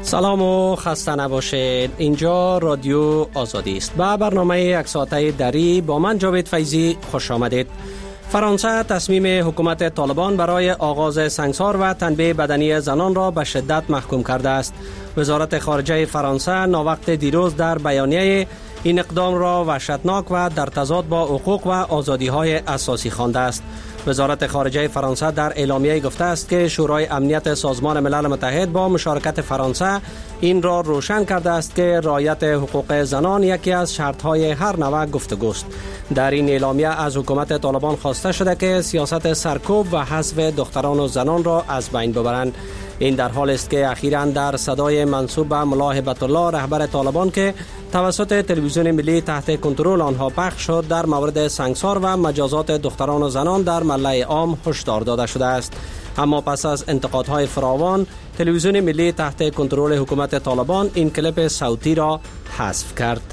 سلام و خسته نباشید. اینجا رادیو آزادی است. با برنامه یک ساعته دری با من جاوید فیضی خوش آمدید. فرانسه تصمیم حکومت طالبان برای آغاز سنگسار و تنبیه بدنی زنان را به شدت محکوم کرده است. وزارت خارجه فرانسه ناوقت دیروز در بیانیه این اقدام را وحشتناک و در تضاد با حقوق و آزادی‌های اساسی خوانده است. وزارت خارجه فرانسه در اعلامیه گفته است که شورای امنیت سازمان ملل متحد با مشارکت فرانسه این را روشن کرده است که رعایت حقوق زنان یکی از شرط‌های هر نوع گفتگوست. در این اعلامیه از حکومت طالبان خواسته شده که سیاست سرکوب و حذف دختران و زنان را از بین ببرند. این در حال است که اخیراً در صدای منسوب به ملا هیبت الله رهبر طالبان که توسط تلویزیون ملی تحت کنترل آنها پخش شد در مورد سنگسار و مجازات دختران و زنان در ملأ عام هشدار داده شده است. اما پس از انتقادهای فراوان تلویزیون ملی تحت کنترل حکومت طالبان این کلیپ صوتی را حذف کرد.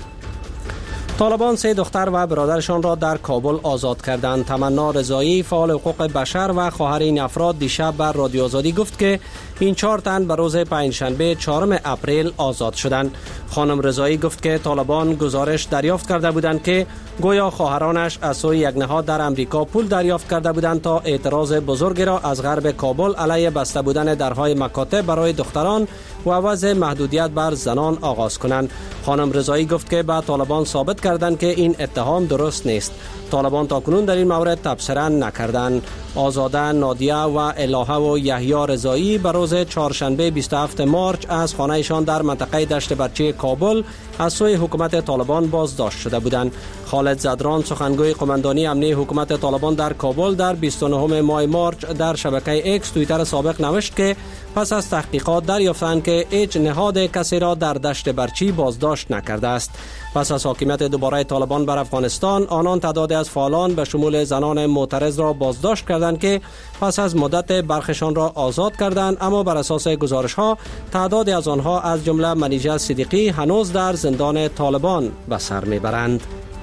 طالبان 3 دختر و برادرشان را در کابل آزاد کردند. تمنا رضایی فعال حقوق بشر و خواهر این افراد دیشب بر رادیو آزادی گفت که این 4 تن به روز پنجشنبه 4 اپریل آزاد شدند. خانم رضایی گفت که طالبان گزارش دریافت کرده بودند که گویا خواهرانش از سوی یک نهاد در امریکا پول دریافت کرده بودند تا اعتراض بزرگی را از غرب کابل علیه بسته بودن درهای مکاتب برای دختران و وضع محدودیت بر زنان آغاز کنند. خانم رضایی گفت که به طالبان ثابت کردند که این اتهام درست نیست. طالبان تاکنون در این مورد تبصره نکردند. آزاده، نادیه و الهه و یحیی رضایی به روز چهارشنبه 27 مارچ از خانه‌شان در منطقه دشت برچی کابل از سوی حکومت طالبان بازداشت شده بودند. خالد زدران سخنگوی قماندانی امنیتی حکومت طالبان در کابل در 29 ماه مارچ در شبکه ایکس توییتر سابق نوشت که پس از تحقیقات دریافتند که هیچ نهاد کسی را در دشت برچی بازداشت نکرده است. پس از حاکمیت دوباره طالبان بر افغانستان، آنان تعدادی از فعالان به شمول زنان معترض را بازداشت کردند که پس از مدت برخشان را آزاد کردند، اما بر اساس گزارش‌ها تعدادی از آنها از جمله منیژه صدیقی هنوز در زندان طالبان به سر میبرند.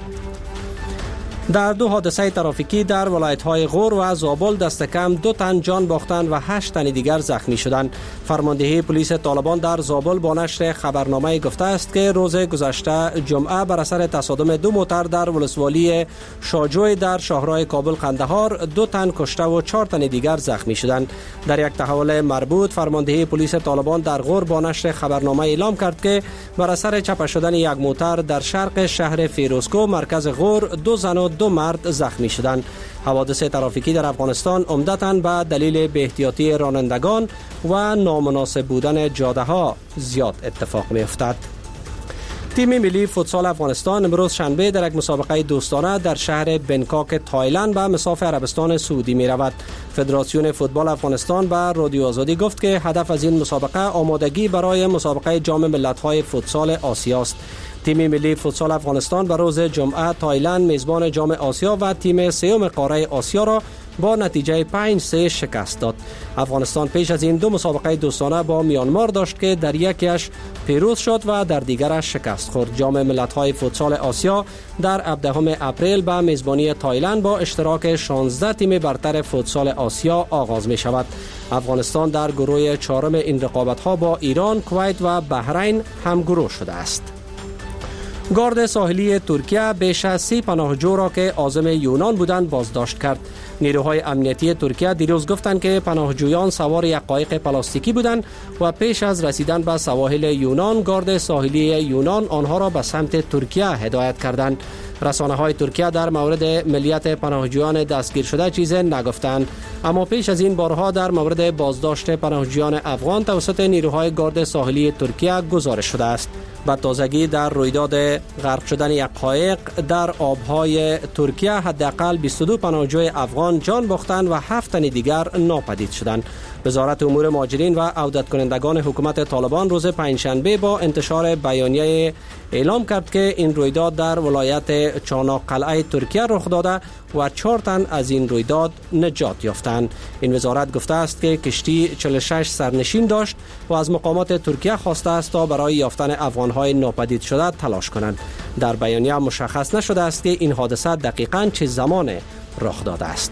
در 2 حادثه ترافیکی در ولایت‌های غور و زابل دست کم 2 تن جان باختند و 8 تن دیگر زخمی شدند. فرماندهی پلیس طالبان در زابل با نشر خبرنامه گفته است که روز گذشته جمعه بر اثر تصادم 2 موتر در ولسوالی شاجوی در شاهراه کابل قندهار 2 تن کشته و 4 تن دیگر زخمی شدند. در یک تحول مربوط فرماندهی پلیس طالبان در غور با نشر خبرنامه اعلام کرد که بر اثر چپه شدن یک موتر در شرق شهر فیروزکو مرکز غور 2 زن و 2 مرد زخمی شدند. حوادث ترافیکی در افغانستان عمدتاً به دلیل بی‌احتیاطی رانندگان و نامناسب بودن جاده‌ها زیاد اتفاق می‌افتد. تیم ملی فوتسال افغانستان امروز شنبه در یک مسابقه دوستانه در شهر بنکاک تایلند به مصاف عربستان سعودی می رود. فدراسیون فوتبال افغانستان به رادیو آزادی گفت که هدف از این مسابقه آمادگی برای مسابقه جام ملت‌های فوتسال آسیا است. تیم ملی فوتسال افغانستان به روز جمعه تایلند میزبان جام آسیا و تیم سوم قاره آسیا را با نتیجه 5-3 شکست داد. افغانستان پیش از این 2 مسابقه دوستانه با میانمار داشت که در یکیش پیروز شد و در دیگرش شکست خورد. جام ملت‌های فوتسال آسیا در 17 اپریل به میزبانی تایلند با اشتراک 16 تیم برتر فوتسال آسیا آغاز می شود. افغانستان در گروه 4 این رقابت‌ها با ایران، کویت و بحرین همگروه شده است. گارد ساحلی ترکیه بیش از 30 پناهجو را که عازم یونان بودند بازداشت کرد. نیروهای امنیتی ترکیه دیروز گفتند که پناهجویان سوار یک قایق پلاستیکی بودند و پیش از رسیدن به سواحل یونان گارد ساحلی یونان آنها را به سمت ترکیه هدایت کردند. رسانه‌های ترکیه در مورد ملیت پناهجویان دستگیر شده چیزی نگفتند، اما پیش از این بارها در مورد بازداشت پناهجویان افغان توسط نیروهای گارد ساحلی ترکیه گزارش شده است. به تازگی در رویداد غرق شدن یک قایق در آبهای ترکیه حداقل 22 پناهجوی افغان جان باختند و 7 تن دیگر ناپدید شدند. وزارت امور مهاجرین و عودت کنندگان حکومت طالبان روز پنجشنبه با انتشار بیانیه اعلام کرد که این رویداد در ولایت چاناقلعه ترکیه رخ داده و 4 تن از این رویداد نجات یافتند. این وزارت گفته است که کشتی 46 سرنشین داشت و از مقامات ترکیه خواسته است تا برای یافتن افغان‌های ناپدید شده تلاش کنند. در بیانیه مشخص نشده است که این حادثه دقیقاً چه زمان رخ داده است.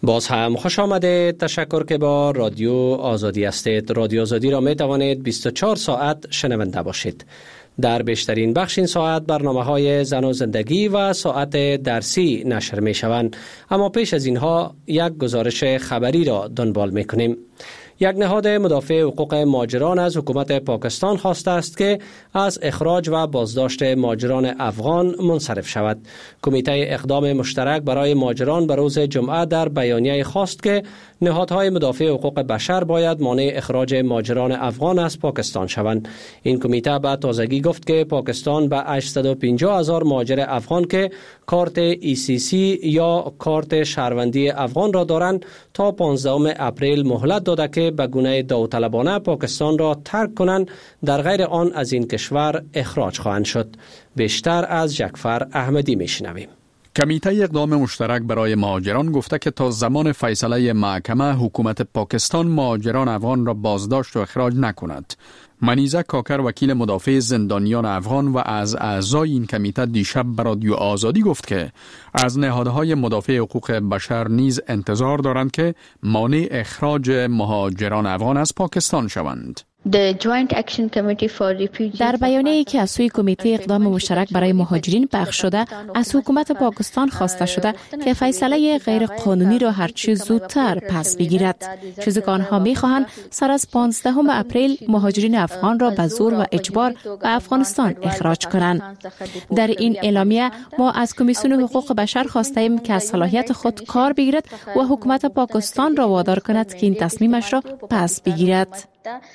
باز هم خوش آمدید. تشکر که با رادیو آزادی هستید. رادیو آزادی را می توانید 24 ساعت شنونده باشید. در بیشترین بخش این ساعت برنامه‌های زن و زندگی و ساعت درسی نشر می شوند. اما پیش از اینها یک گزارش خبری را دنبال می کنیم. یک نهاد مدافع حقوق مهاجران از حکومت پاکستان خواسته است که از اخراج و بازداشت مهاجران افغان منصرف شود. کمیته اقدام مشترک برای مهاجران به روز جمعه در بیانیه خواست که نهادهای مدافع حقوق بشر باید مانع اخراج مهاجران افغان از پاکستان شوند. این کمیته به تازگی گفت که پاکستان به 850,000 مهاجر افغان که کارت ECC یا کارت شهروندی افغان را دارند تا 15 اپریل مهلت داده که به گونه داوطلبانه پاکستان را ترک کنند، در غیر آن از این کشور اخراج خواهند شد. بیشتر از جعفر احمدی میشنویم. کمیته اقدام مشترک برای مهاجران گفته که تا زمان فیصله محکمه حکومت پاکستان مهاجران افغان را بازداشت و اخراج نکند. منیزه کاکر وکیل مدافع زندانیان افغان و از اعضای این کمیته دیشب به رادیو آزادی گفت که از نهادهای مدافع حقوق بشر نیز انتظار دارند که مانع اخراج مهاجران افغان از پاکستان شوند. در بیانیه‌ای که از سوی کمیته اقدام مشترک برای مهاجرین پخش شده، از حکومت پاکستان خواسته شده که فیصله غیر قانونی را هرچه زودتر پس بگیرد، چیزی که آنها می‌خواهند سر از 15 اپریل مهاجرین افغان را به زور و اجبار به افغانستان اخراج کنند. در این اعلامیه ما از کمیسیون حقوق بشر خواستیم که از صلاحیت خود کار بگیرد و حکومت پاکستان را وادار کند که این تصمیمش را پس بگیرد.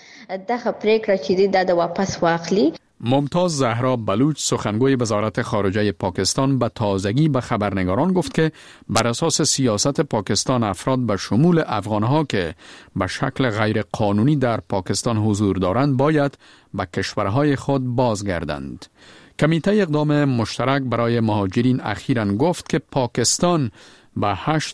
ممتاز زهرا بلوچ سخنگوی وزارت خارجه پاکستان به تازگی به خبرنگاران گفت که بر اساس سیاست پاکستان افراد به شمول افغانها که به شکل غیر قانونی در پاکستان حضور دارند باید به کشورهای خود بازگردند. کمیته اقدام مشترک برای مهاجرین اخیراً گفت که پاکستان به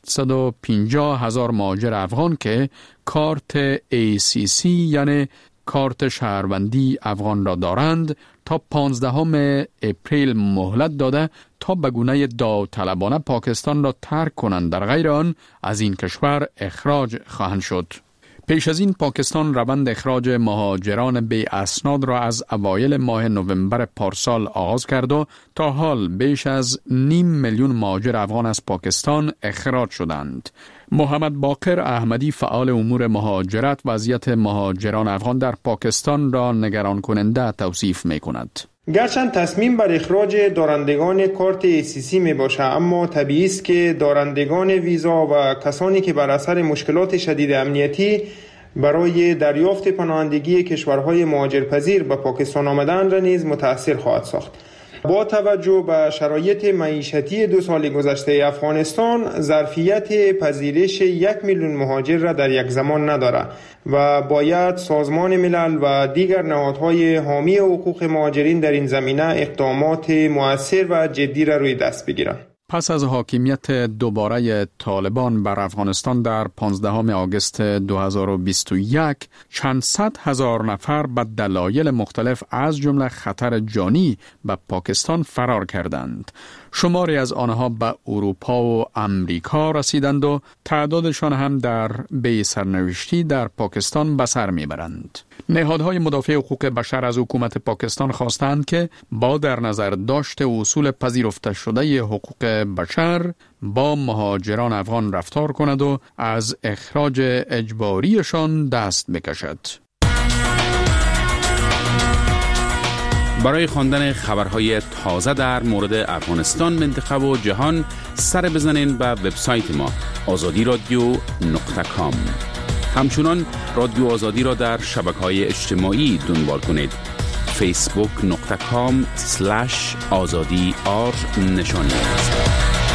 850,000 مهاجر افغان که کارت ACC یعنی کارت شهروندی افغان را دارند تا 15 اپریل مهلت داده تا به گونه داوطلبانه پاکستان را ترک کنند، در غیر آن از این کشور اخراج خواهند شد. پیش از این پاکستان روند اخراج مهاجران بی اسناد را از اوایل ماه نوامبر پارسال آغاز کرد و تا حال بیش از 500,000 مهاجر افغان از پاکستان اخراج شدند. محمد باقر احمدی فعال امور مهاجرت وضعیت مهاجران افغان در پاکستان را نگران کننده توصیف می کند. گرچند تصمیم بر اخراج دارندگان کارت ACC می باشه، اما طبیعی است که دارندگان ویزا و کسانی که بر اثر مشکلات شدید امنیتی برای دریافت پناهندگی کشورهای مهاجرپذیر به پاکستان آمدن را نیز متأثر خواهد ساخت. با توجه به شرایط معیشتی 2 سال گذشته افغانستان، ظرفیت پذیرش 1,000,000 مهاجر را در یک زمان ندارد و باید سازمان ملل و دیگر نهادهای حامی حقوق مهاجرین در این زمینه اقدامات مؤثر و جدی را روی دست بگیرند. پس از حاکمیت دوباره طالبان بر افغانستان در 15 آگوست 2021 چند صد هزار نفر به دلایل مختلف از جمله خطر جانی به پاکستان فرار کردند. شماری از آنها به اروپا و امریکا رسیدند و تعدادشان هم در بی سرنوشتی در پاکستان به سر میبرند. نهادهای مدافع حقوق بشر از حکومت پاکستان خواستند که با در نظر داشت اصول پذیرفته شده حقوق بشر با مهاجران افغان رفتار کند و از اخراج اجباریشان دست بکشد. برای خواندن خبرهای تازه در مورد افغانستان، منطقه و جهان سر بزنین به وبسایت ما azadiradio.com. همچنان رادیو آزادی را در شبکه‌های اجتماعی دنبال کنید. facebook.com/azadi_r نشانی است.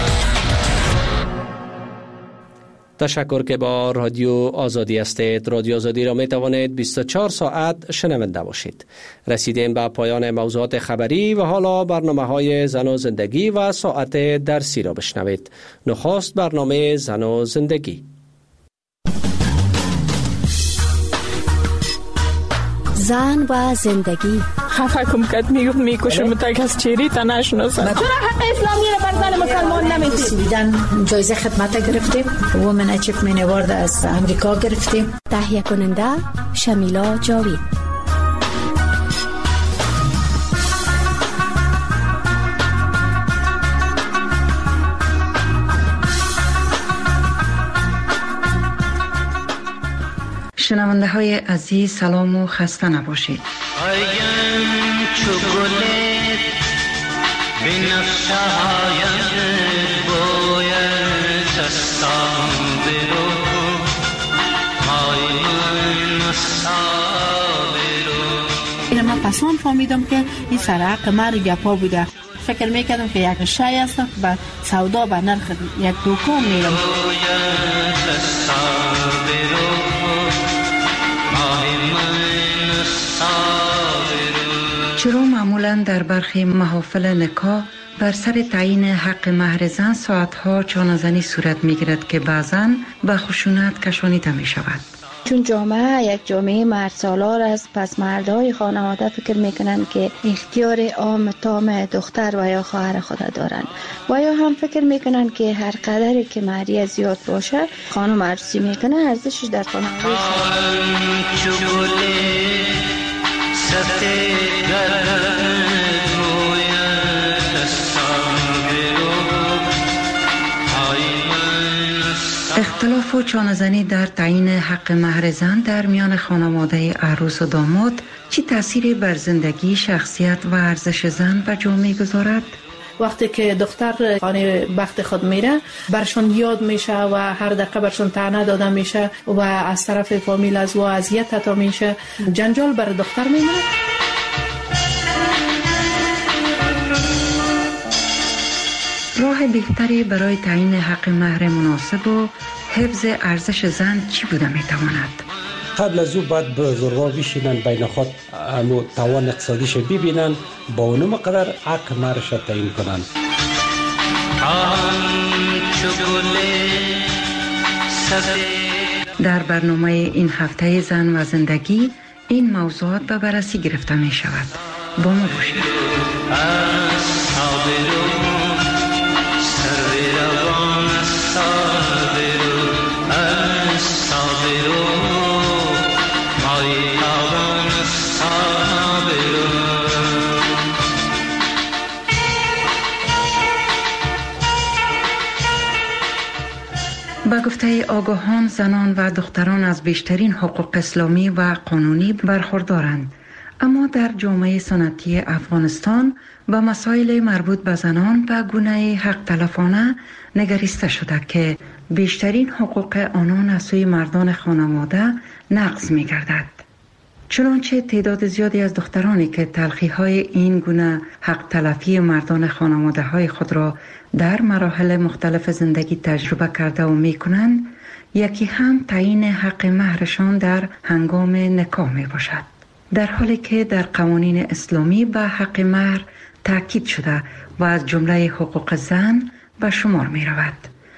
تشکر که با رادیو آزادی هستید. رادیو آزادی را می توانید 24 ساعت شنونده باشید. رسیدیم به پایان موضوعات خبری و حالا برنامه‌های زن و زندگی و ساعت درسی را بشنوید. نخست برنامه زن و زندگی. زن و زندگی. خفه کم کت میکشم تا کس چیری تا نشناسم. چرا حق اسلامی رو بر زن مسلمان نمیدی؟ سویدن جایزه خدمت گرفتیم. وومن اچیومنت اوارد از امریکا گرفتیم. تهیه کننده شمیلا جاوید. شنونده های عزیز سلام و خسته نباشید. من پسان فهمیدم که این سرعق مر گپا بوده. فکر میکردم که یک شای است و سودا به نرخ یک دوکان میرم. چرا معمولا در برخی محافل نکاح بر سر تعیین حق مهر زن ساعتها چانه‌زنی صورت میگیرد که بعضاً به خشونت کشانیده می شود؟ چون جامعه یک جامعه مرد سالار است، پس مردهای خانواده فکر میکنن که اختیار عام تام دختر و یا خواهر خود دارن و یا هم فکر میکنن که هر قدری که مهریه زیاد باشه خانم عروسی میکنه ارزشش در خانواده اختلاف و چانه‌زنی در تعیین حق مهر زن در میان خانواده عروس و داماد چی تأثیری بر زندگی، شخصیت و ارزش زن و جامعه گذارد؟ وقتی که دختر خانه بخت خود میره برشون یاد میشه و هر دقیقه برشون طعنه داده میشه و از طرف فامیل از و اذیت حتی میشه، جنجال بر دختر میمونه. راه بهتری برای تعیین حق مهر مناسب و حفظ ارزش زن چی بوده میتواند؟ قبل از او باید بزرگا بشینن بین خود توان اقتصادیش ببینن با اونم قدر حق مهرش تعیین کنن. در برنامه این هفته زن و زندگی این موضوعات به بررسی گرفته می شود. با ما باشید. با گفته آگاهان زنان و دختران از بیشترین حقوق اسلامی و قانونی برخوردارند، اما در جامعه سنتی افغانستان با مسائل مربوط به زنان به گونه حق تلفانه نگریسته شده که بیشترین حقوق آنان از سوی مردان خانواده نقض می گردد. چنانچه تعداد زیادی از دخترانی که تلخی‌های این گونه حق تلفی مردان خانواده های خود را در مراحل مختلف زندگی تجربه کرده و می کنند، یکی هم تعیین حق مهرشان در هنگام نکاح می باشد. در حالی که در قوانین اسلامی به حق مهر تاکید شده و از جمله حقوق زن به شمار می رود.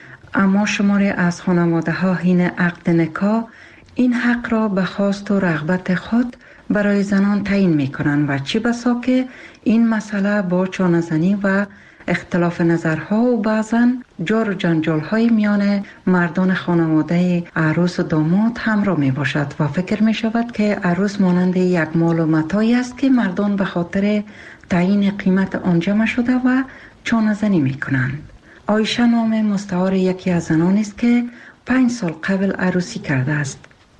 اما شماری از خانواده ها حین عقد نکاح این حق را به خواست و رغبت خود برای زنان تعیین می کنند و چه بسا که این مسئله با چانه‌زنی و اختلاف نظرها و بعضاً جار و جنجال های میان مردان خانواده عروس و داماد همراه می باشد و فکر می شود که عروس مانند یک مال و متاعی است که مردان به خاطر تعیین قیمت آن جمع شده و چانه‌زنی می کنند. عایشه نام مستعار یکی از زنان است که 5 سال قبل عروسی کرده است.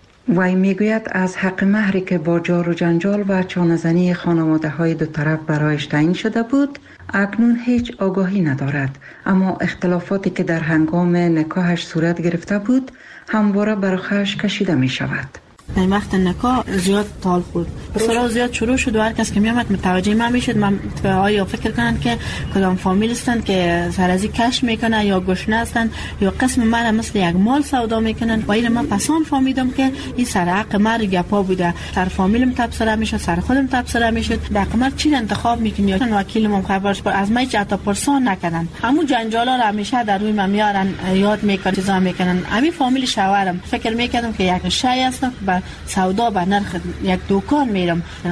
وی میگوید از حق مهری که با جار و جنجال و چانه‌زنی خانواده های دو طرف برایش تعیین شده بود اکنون هیچ آگاهی ندارد، اما اختلافاتی که در هنگام نکاحش صورت گرفته بود همواره بر خودش کشیده می شود. در وقت نکاح زیاد تال خورد، بسیار زیاد شروع شد و هر کس که میامد متوجه من میشد. من آیا فکر کنند که کدام فامیل هستند که سرازی کش میکنه یا گشنه هستند یا قسم من مثل یک مال سودا میکنن و این من پسان فهمیدم که این سر حق مر گپا بوده. سر فامیلم تبصره میشد، سر خودم تبصره میشد. در قمر چی انتخاب میکنی یا وکیلم خبرش بر از من چه تا پرسان نکردن. همو جنجالا را همیشه در روی من میارن، یاد میکنن، چیزا میکنن. همین فامیل شوهرم فکر میکردم که یک شای است سودا به نرخ یک دکان میرم